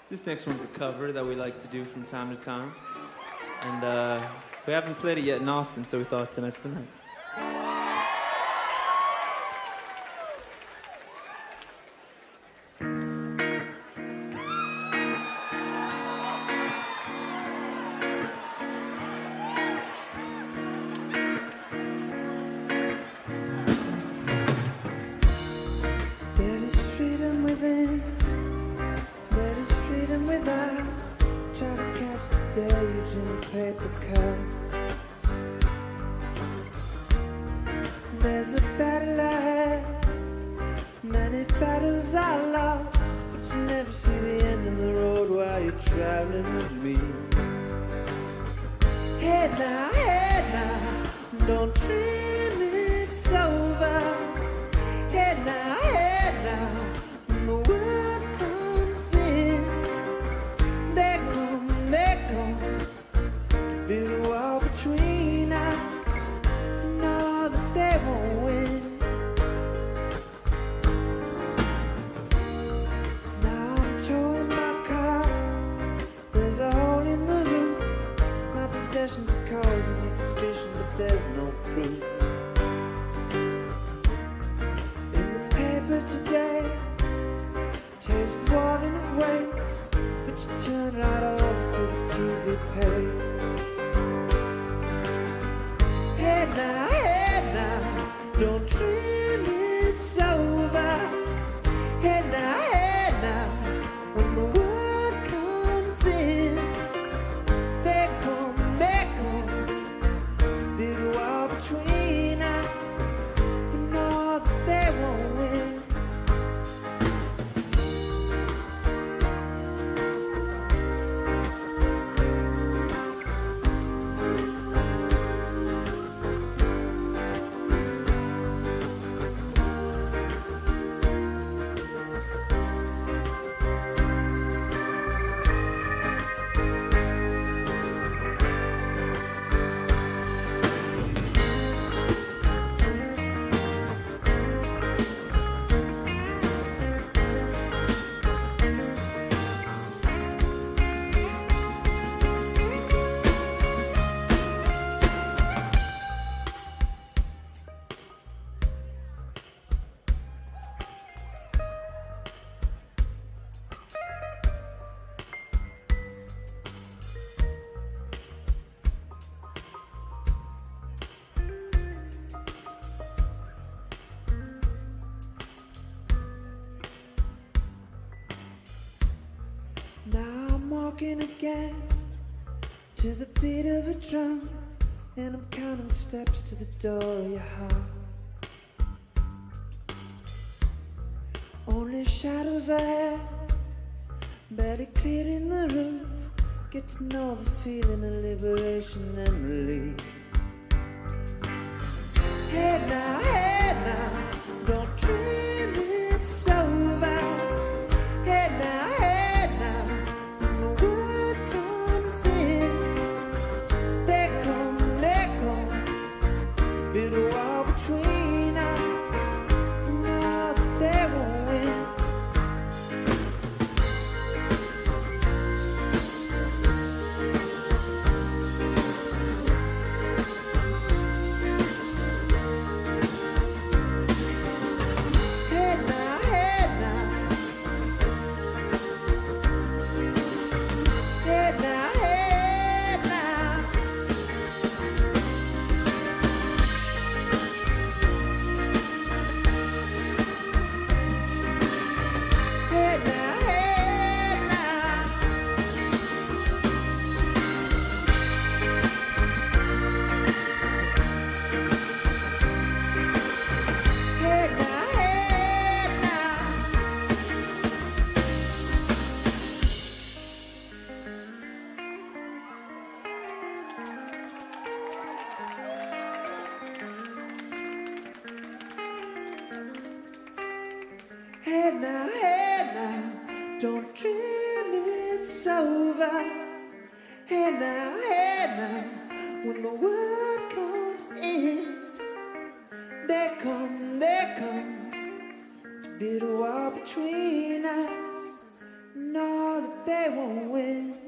This next one's a cover that we like to do from time to time. And we haven't played it yet in Austin, so we thought tonight's the night. There is freedom within, there is freedom without. Try to catch the deluge in a paper cup. There's a battle ahead, many battles I lost, but you never see the end of the road while you're traveling with me. Hey now, don't dream it's over. Hey now, when the world comes in, they come, build a wall between us, know that they won't win. Now I'm towing my car, there's a hole in the roof. My possessions are causing me suspicion, but there's no proof. Today, taste of water and of waste, but you turn right over to the TV page. Hey now, don't dream it's over. Hey now, when the world comes in, they come, big wall between us, you know that they won't win. Now I'm walking again to the beat of a drum, and I'm counting the steps to the door of your heart. Only shadows ahead, barely clearing the roof. Get to know the feeling of liberation and release. Hey now, don't dream it's over. Hey now, when the world comes in, they come, build a wall between us, you know that they won't win. Hey now, don't dream it's over. Hey now, when the world comes in, they come to build a wall between us. Know that they won't win.